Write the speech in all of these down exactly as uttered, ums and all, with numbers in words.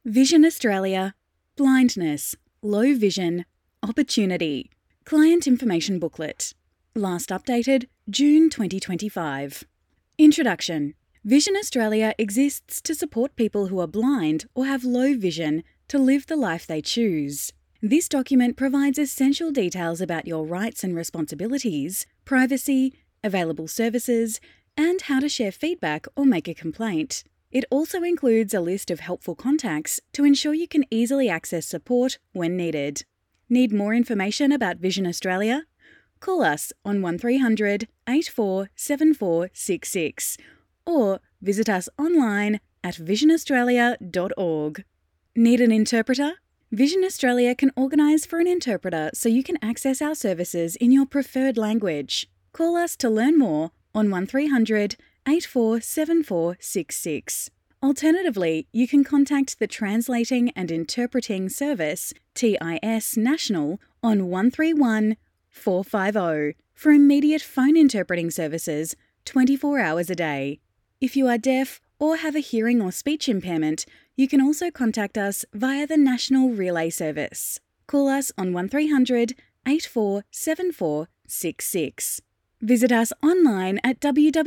Vision Australia, blindness, low vision, opportunity. Client information booklet. Last updated June twenty twenty-five. Introduction. Vision Australia exists to support people who are blind or have low vision to live the life they choose. This document provides essential details about your rights and responsibilities, privacy, available services, and how to share feedback or make a complaint. It also includes a list of helpful contacts to ensure you can easily access support when needed. Need more information about Vision Australia? Call us on one three hundred, eight four seven four six six or visit us online at vision australia dot org. Need an interpreter? Vision Australia can organise for an interpreter so you can access our services in your preferred language. Call us to learn more on one three hundred, eight four seven four six six. Alternatively, you can contact the Translating and Interpreting Service, T I S National, on one three one, four five zero for immediate phone interpreting services twenty-four hours a day. If you are deaf or have a hearing or speech impairment, you can also contact us via the National Relay Service. Call us on one three hundred, eight four seven four six six. Visit us online at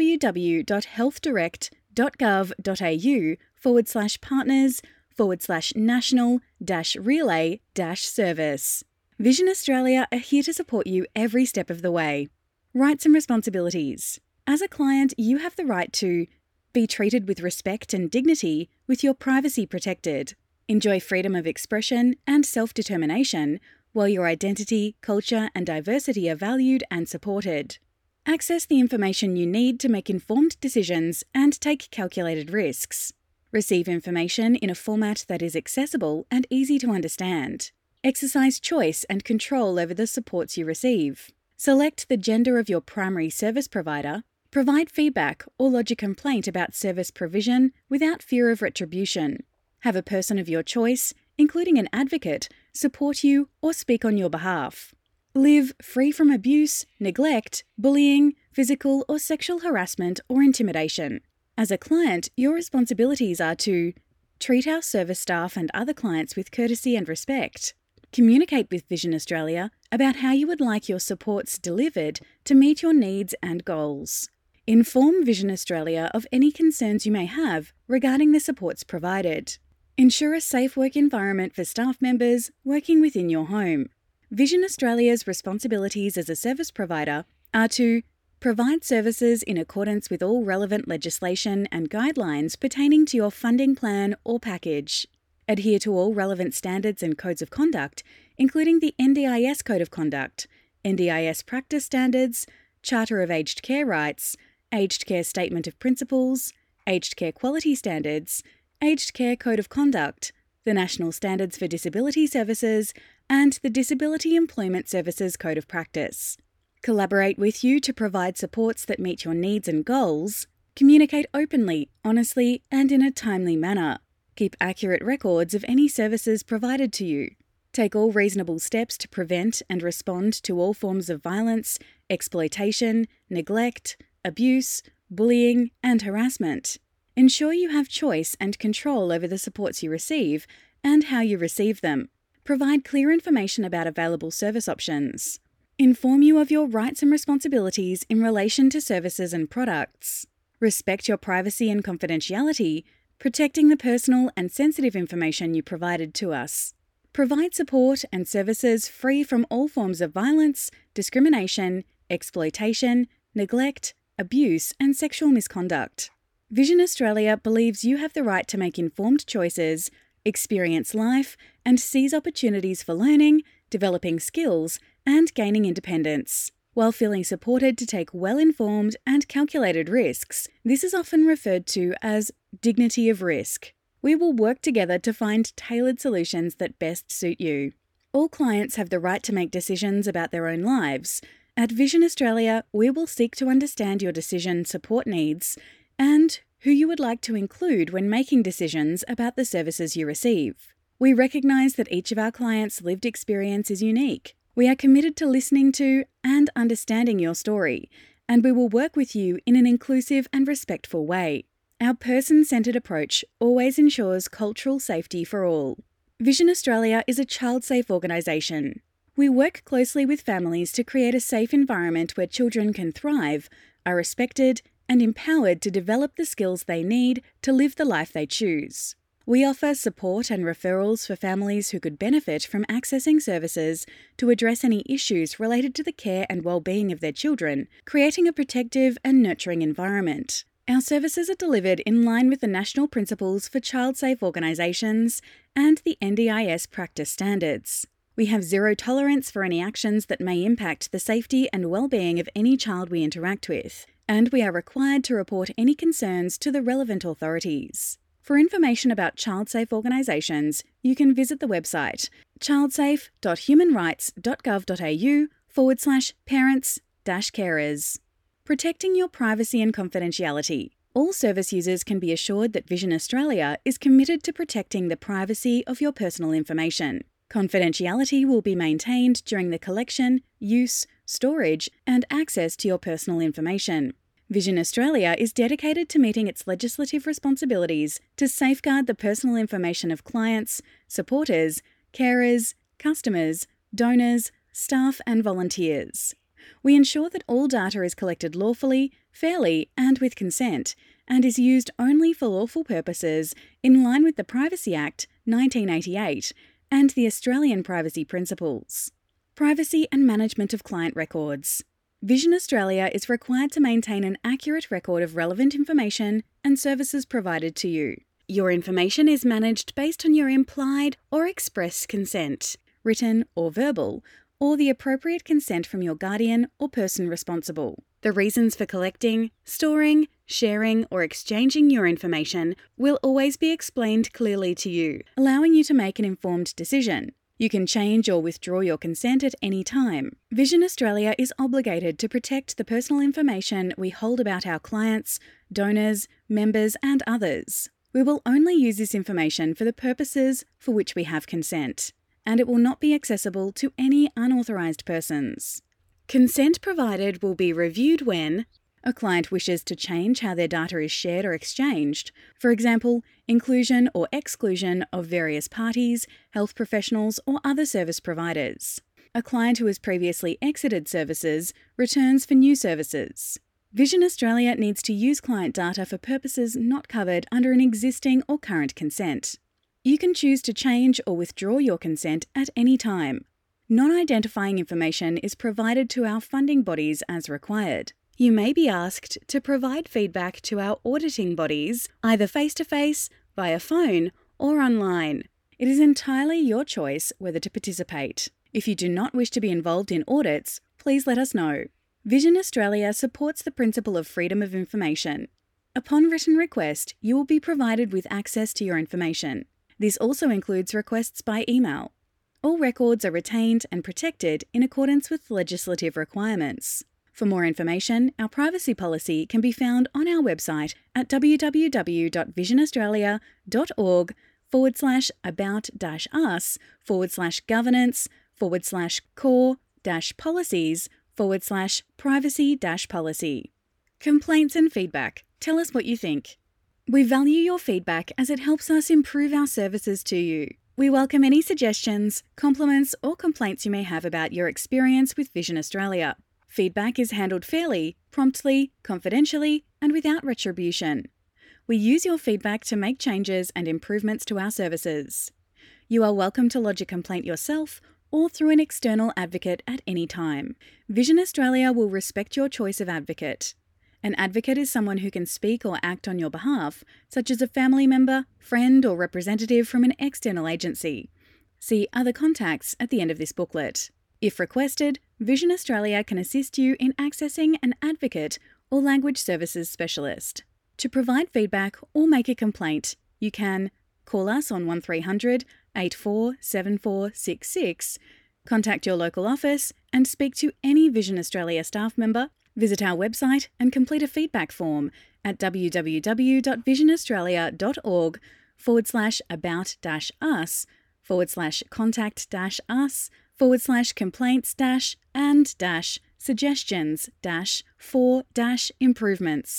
www.healthdirect.gov.au forward slash partners forward slash national dash relay dash service. Vision Australia are here to support you every step of the way. Rights and responsibilities. As a client, you have the right to be treated with respect and dignity with your privacy protected. Enjoy freedom of expression and self-determination while your identity, culture and diversity are valued and supported. Access the information you need to make informed decisions and take calculated risks. Receive information in a format that is accessible and easy to understand. Exercise choice and control over the supports you receive. Select the gender of your primary service provider. Provide feedback or lodge a complaint about service provision without fear of retribution. Have a person of your choice, including an advocate, support you or speak on your behalf. Live free from abuse, neglect, bullying, physical or sexual harassment or intimidation. As a client, your responsibilities are to treat our service staff and other clients with courtesy and respect. Communicate with Vision Australia about how you would like your supports delivered to meet your needs and goals. Inform Vision Australia of any concerns you may have regarding the supports provided. Ensure a safe work environment for staff members working within your home. Vision Australia's responsibilities as a service provider are to provide services in accordance with all relevant legislation and guidelines pertaining to your funding plan or package. Adhere to all relevant standards and codes of conduct, including the N D I S Code of Conduct, N D I S Practice Standards, Charter of Aged Care Rights, Aged Care Statement of Principles, Aged Care Quality Standards, Aged Care Code of Conduct, the National Standards for Disability Services, and the Disability Employment Services Code of Practice. Collaborate with you to provide supports that meet your needs and goals. Communicate openly, honestly, and in a timely manner. Keep accurate records of any services provided to you. Take all reasonable steps to prevent and respond to all forms of violence, exploitation, neglect, abuse, bullying, and harassment. Ensure you have choice and control over the supports you receive and how you receive them. Provide clear information about available service options. Inform you of your rights and responsibilities in relation to services and products. Respect your privacy and confidentiality, protecting the personal and sensitive information you provided to us. Provide support and services free from all forms of violence, discrimination, exploitation, neglect, abuse, and sexual misconduct. Vision Australia believes you have the right to make informed choices, experience life, and seize opportunities for learning, developing skills, and gaining independence. While feeling supported to take well-informed and calculated risks, this is often referred to as dignity of risk. We will work together to find tailored solutions that best suit you. All clients have the right to make decisions about their own lives. At Vision Australia, we will seek to understand your decision support needs and who you would like to include when making decisions about the services you receive. We recognise that each of our clients' lived experience is unique. We are committed to listening to and understanding your story, and we will work with you in an inclusive and respectful way. Our person-centred approach always ensures cultural safety for all. Vision Australia is a child-safe organisation. We work closely with families to create a safe environment where children can thrive, are respected, and empowered to develop the skills they need to live the life they choose. We offer support and referrals for families who could benefit from accessing services to address any issues related to the care and well-being of their children, creating a protective and nurturing environment. Our services are delivered in line with the National Principles for Child-Safe Organisations and the N D I S practice standards. We have zero tolerance for any actions that may impact the safety and well-being of any child we interact with, and we are required to report any concerns to the relevant authorities. For information about child-safe organisations, you can visit the website childsafe.humanrights.gov.au forward slash parents dash carers. Protecting your privacy and confidentiality. All service users can be assured that Vision Australia is committed to protecting the privacy of your personal information. Confidentiality will be maintained during the collection, use, storage, and access to your personal information. Vision Australia is dedicated to meeting its legislative responsibilities to safeguard the personal information of clients, supporters, carers, customers, donors, staff, and volunteers. We ensure that all data is collected lawfully, fairly, and with consent, and is used only for lawful purposes in line with the Privacy Act nineteen eighty-eight and the Australian Privacy Principles. Privacy and management of client records. Vision Australia is required to maintain an accurate record of relevant information and services provided to you. Your information is managed based on your implied or express consent, written or verbal, or the appropriate consent from your guardian or person responsible. The reasons for collecting, storing, sharing, or exchanging your information will always be explained clearly to you, allowing you to make an informed decision. You can change or withdraw your consent at any time. Vision Australia is obligated to protect the personal information we hold about our clients, donors, members, and others. We will only use this information for the purposes for which we have consent, and it will not be accessible to any unauthorised persons. Consent provided will be reviewed when a client wishes to change how their data is shared or exchanged, for example, inclusion or exclusion of various parties, health professionals, or other service providers. A client who has previously exited services returns for new services. Vision Australia needs to use client data for purposes not covered under an existing or current consent. You can choose to change or withdraw your consent at any time. Non-identifying information is provided to our funding bodies as required. You may be asked to provide feedback to our auditing bodies, either face-to-face, via phone, or online. It is entirely your choice whether to participate. If you do not wish to be involved in audits, please let us know. Vision Australia supports the principle of freedom of information. Upon written request, you will be provided with access to your information. This also includes requests by email. All records are retained and protected in accordance with legislative requirements. For more information, our privacy policy can be found on our website at www.visionaustralia.org forward slash about dash us forward slash governance forward slash core dash policies forward slash privacy dash policy. Complaints and feedback. Tell us what you think. We value your feedback as it helps us improve our services to you. We welcome any suggestions, compliments, or complaints you may have about your experience with Vision Australia. Feedback is handled fairly, promptly, confidentially, and without retribution. We use your feedback to make changes and improvements to our services. You are welcome to lodge a complaint yourself or through an external advocate at any time. Vision Australia will respect your choice of advocate. An advocate is someone who can speak or act on your behalf, such as a family member, friend, or representative from an external agency. See other contacts at the end of this booklet. If requested, Vision Australia can assist you in accessing an advocate or language services specialist. To provide feedback or make a complaint, you can call us on one three hundred, eight four seven four six six, contact your local office and speak to any Vision Australia staff member, visit our website and complete a feedback form at www.visionaustralia.org forward slash about dash us forward slash contact dash us forward slash complaints dash and dash suggestions dash for dash improvements.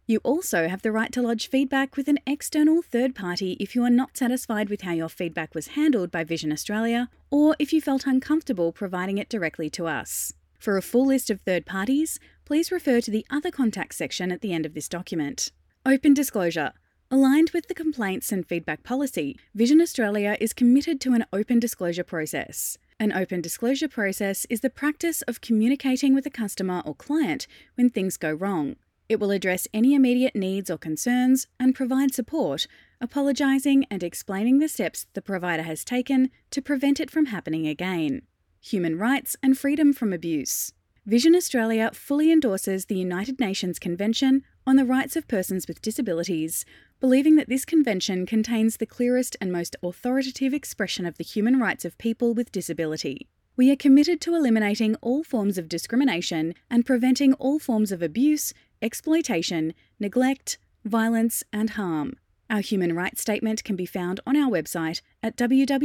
You also have the right to lodge feedback with an external third party if you are not satisfied with how your feedback was handled by Vision Australia, or if you felt uncomfortable providing it directly to us. For a full list of third parties, please refer to the Other Contacts section at the end of this document. Open disclosure. Aligned with the complaints and feedback policy, Vision Australia is committed to an open disclosure process. An open disclosure process is the practice of communicating with a customer or client when things go wrong. It will address any immediate needs or concerns and provide support, apologising and explaining the steps the provider has taken to prevent it from happening again. Human rights and freedom from abuse. Vision Australia fully endorses the United Nations Convention on the Rights of Persons with Disabilities, believing that this convention contains the clearest and most authoritative expression of the human rights of people with disability. We are committed to eliminating all forms of discrimination and preventing all forms of abuse, exploitation, neglect, violence, and harm. Our human rights statement can be found on our website at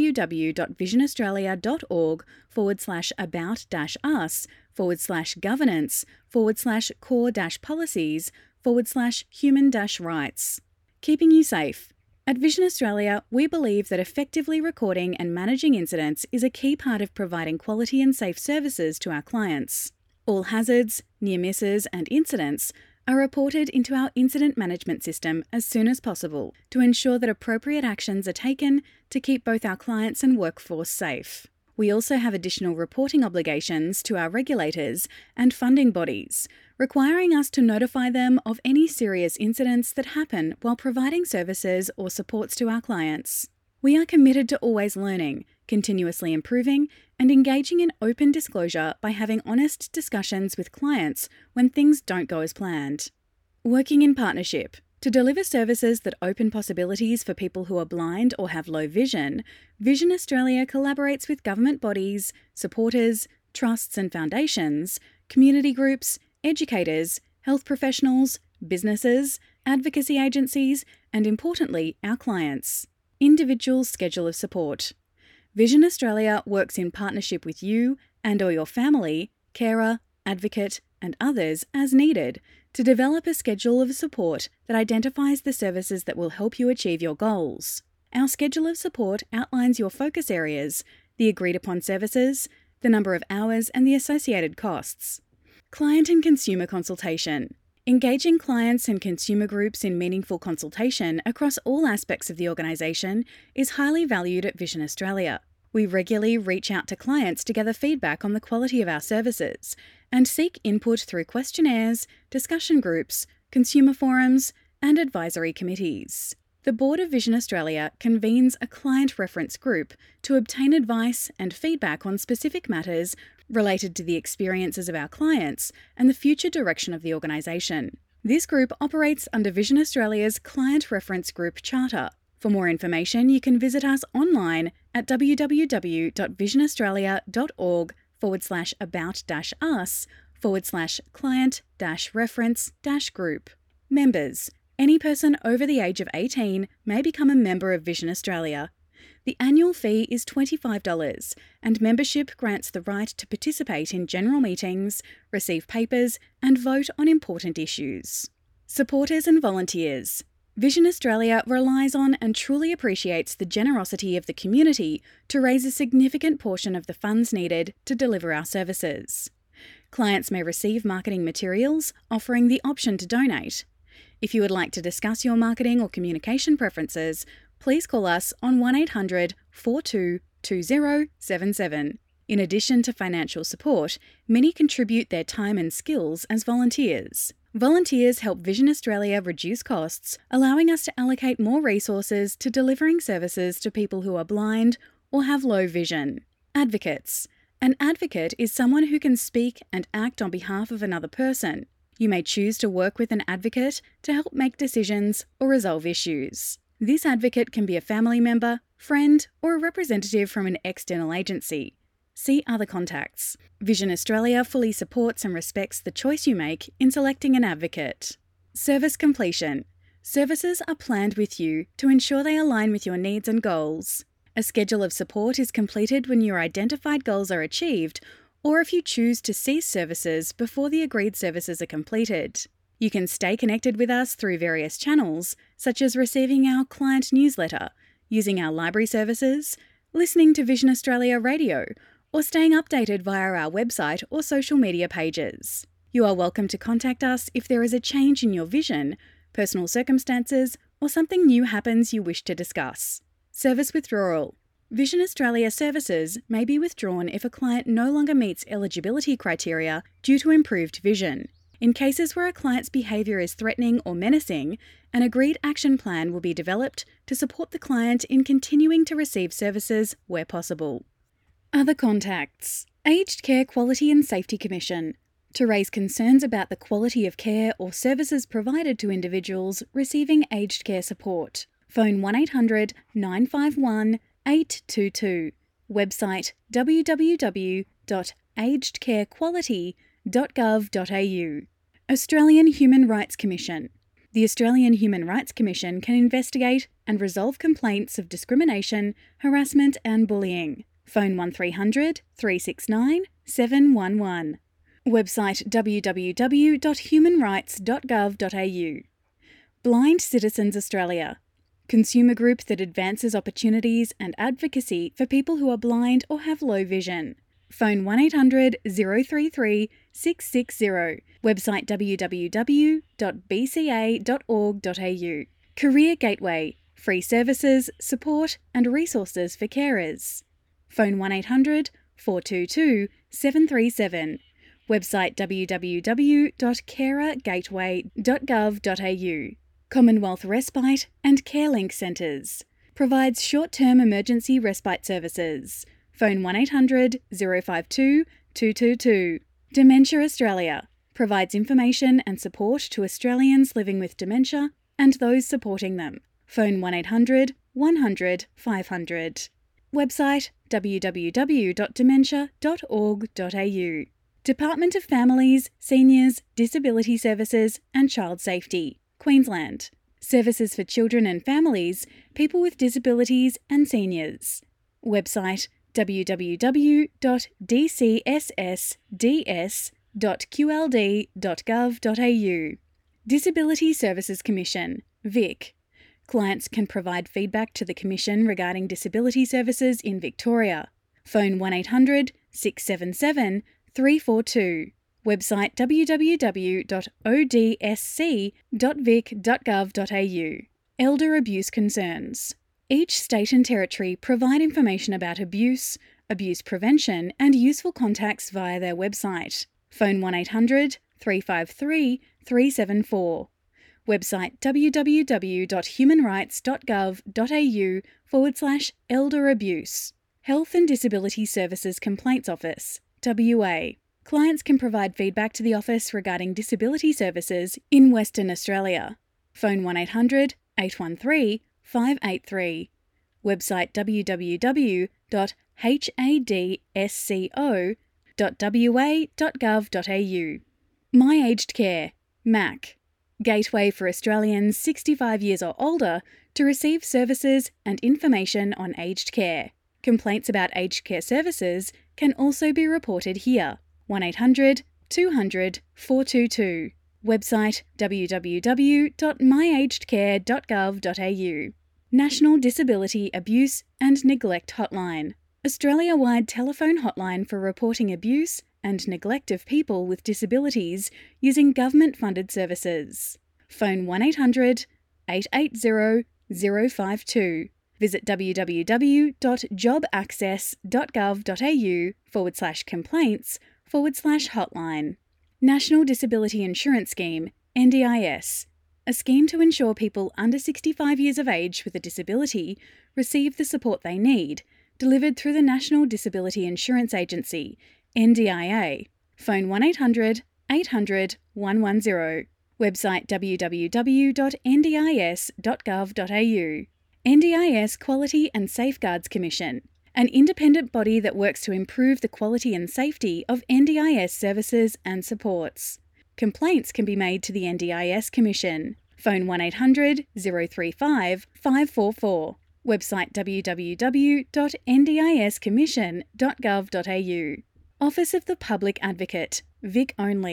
www.visionaustralia.org forward slash about dash us forward slash governance forward slash core dash policies forward slash human dash rights. Keeping you safe. At Vision Australia, we believe that effectively recording and managing incidents is a key part of providing quality and safe services to our clients. All hazards, near misses, and incidents are reported into our incident management system as soon as possible to ensure that appropriate actions are taken to keep both our clients and workforce safe. We also have additional reporting obligations to our regulators and funding bodies, requiring us to notify them of any serious incidents that happen while providing services or supports to our clients. We are committed to always learning, continuously improving, and engaging in open disclosure by having honest discussions with clients when things don't go as planned. Working in partnership. To deliver services that open possibilities for people who are blind or have low vision, Vision Australia collaborates with government bodies, supporters, trusts and foundations, community groups, educators, health professionals, businesses, advocacy agencies, and importantly, our clients. Individual schedule of support. Vision Australia works in partnership with you and or your family, carer, advocate, and others as needed to develop a schedule of support that identifies the services that will help you achieve your goals. Our schedule of support outlines your focus areas, the agreed upon services, the number of hours, and the associated costs. Client and consumer consultation. Engaging clients and consumer groups in meaningful consultation across all aspects of the organisation is highly valued at Vision Australia. We regularly reach out to clients to gather feedback on the quality of our services and seek input through questionnaires, discussion groups, consumer forums, and advisory committees. The Board of Vision Australia convenes a client reference group to obtain advice and feedback on specific matters related to the experiences of our clients and the future direction of the organisation. This group operates under Vision Australia's Client Reference Group Charter. For more information, you can visit us online at www.visionaustralia.org forward slash about dash us forward slash client dash reference dash group. Members. Any person over the age of eighteen may become a member of Vision Australia. The annual fee is twenty-five dollars, and membership grants the right to participate in general meetings, receive papers, and vote on important issues. Supporters and volunteers. Vision Australia relies on and truly appreciates the generosity of the community to raise a significant portion of the funds needed to deliver our services. Clients may receive marketing materials offering the option to donate. If you would like to discuss your marketing or communication preferences, please call us on one eight hundred, four two two zero seven seven. In addition to financial support, many contribute their time and skills as volunteers. Volunteers help Vision Australia reduce costs, allowing us to allocate more resources to delivering services to people who are blind or have low vision. Advocates. An advocate is someone who can speak and act on behalf of another person. You may choose to work with an advocate to help make decisions or resolve issues. This advocate can be a family member, friend, or a representative from an external agency. See other contacts. Vision Australia fully supports and respects the choice you make in selecting an advocate. Service completion. Services are planned with you to ensure they align with your needs and goals. A schedule of support is completed when your identified goals are achieved, or if you choose to cease services before the agreed services are completed. You can stay connected with us through various channels, such as receiving our client newsletter, using our library services, listening to Vision Australia Radio, or staying updated via our website or social media pages. You are welcome to contact us if there is a change in your vision, personal circumstances, or something new happens you wish to discuss. Service withdrawal. Vision Australia services may be withdrawn if a client no longer meets eligibility criteria due to improved vision. In cases where a client's behaviour is threatening or menacing, an agreed action plan will be developed to support the client in continuing to receive services where possible. Other contacts. Aged Care Quality and Safety Commission. To raise concerns about the quality of care or services provided to individuals receiving aged care support. Phone one eight hundred nine five one eight two two. Website w w w dot aged care quality dot gov dot a u. Australian Human Rights Commission. The Australian Human Rights Commission can investigate and resolve complaints of discrimination, harassment and bullying. Phone one three hundred three six nine seven one one. Website w w w dot human rights dot gov dot a u. Blind Citizens Australia. Consumer group that advances opportunities and advocacy for people who are blind or have low vision. Phone one eight hundred zero three three six six zero. Website w w w dot b c a dot org dot a u. Career Gateway. Free services, support and resources for carers. Phone one eight hundred four two two seven three seven. Website w w w dot carer gateway dot gov dot a u. Commonwealth Respite and CareLink Centres. Provides short-term emergency respite services. Phone one eight hundred zero five two two two two. Dementia Australia. Provides information and support to Australians living with dementia and those supporting them. Phone one eight hundred one hundred five hundred. Website w w w dot dementia dot org dot a u. Department of Families, Seniors, Disability Services and Child Safety, Queensland. Services for children and families, people with disabilities and seniors. Website w w w dot d c s s d s dot q l d dot gov dot a u. Disability Services Commission, Vic. Clients can provide feedback to the Commission regarding disability services in Victoria. Phone one eight hundred six seven seven three four two. Website w w w dot o d s c dot vic dot gov dot a u. Elder Abuse Concerns. Each state and territory provide information about abuse, abuse prevention and useful contacts via their website. Phone one eight hundred three five three three seven four. Website w w w dot human rights dot gov dot a u forward slash elder abuse. Health and Disability Services Complaints Office, W A. Clients can provide feedback to the office regarding disability services in Western Australia. Phone one eight hundred eight one three five eight three. Website w w w dot hadsco dot w a dot gov dot a u. My Aged Care, M A C. Gateway for Australians sixty-five years or older to receive services and information on aged care. Complaints about aged care services can also be reported here. one eight hundred two hundred four two two. Website w w w dot my aged care dot gov dot a u. National Disability Abuse and Neglect Hotline. Australia-wide telephone hotline for reporting abuse and neglect of people with disabilities using government-funded services. Phone one eight hundred eight eight zero zero five two. Visit w w w dot job access dot gov dot a u forward slash complaints forward slash hotline. National Disability Insurance Scheme, N D I S. A scheme to ensure people under sixty-five years of age with a disability receive the support they need, delivered through the National Disability Insurance Agency, N D I A. Phone one eight hundred eight hundred one one zero. Website w w w dot n d i s dot gov dot a u. N D I S Quality and Safeguards Commission, an independent body that works to improve the quality and safety of N D I S services and supports. Complaints can be made to the N D I S Commission. Phone one eight hundred zero three five five four four. Website w w w dot n d i s commission dot gov dot a u. Office of the Public Advocate, Vic only.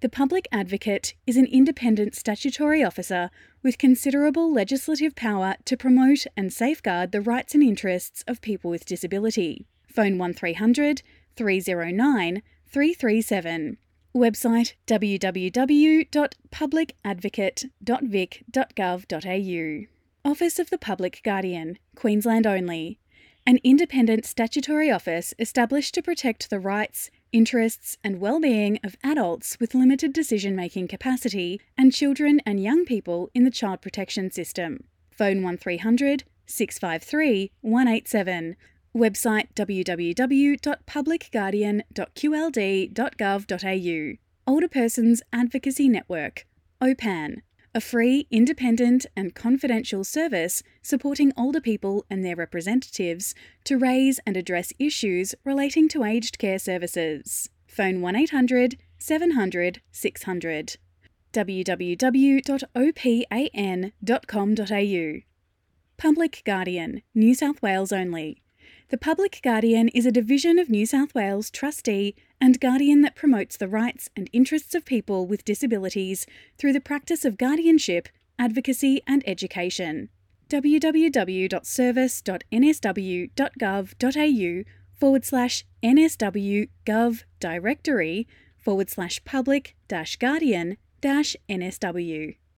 The Public Advocate is an independent statutory officer with considerable legislative power to promote and safeguard the rights and interests of people with disability. Phone one three hundred, three oh nine, three three seven. Website w w w dot public advocate dot vic dot gov dot a u. Office of the Public Guardian, Queensland only. An independent statutory office established to protect the rights, interests and well-being of adults with limited decision-making capacity and children and young people in the child protection system. Phone one three hundred, six five three, one eight seven. Website w w w dot public guardian dot q l d dot gov dot a u. Older Persons Advocacy Network, O P A N, a free, independent and confidential service supporting older people and their representatives to raise and address issues relating to aged care services. Phone one eight hundred, seven hundred, six hundred. w w w dot o p a n dot com dot a u. Public Guardian, New South Wales only. The Public Guardian is a division of New South Wales Trustee and Guardian that promotes the rights and interests of people with disabilities through the practice of guardianship, advocacy and education. w w w dot service dot n s w dot gov dot a u forward slash nsw gov directory forward slash public dash guardian dash nsw.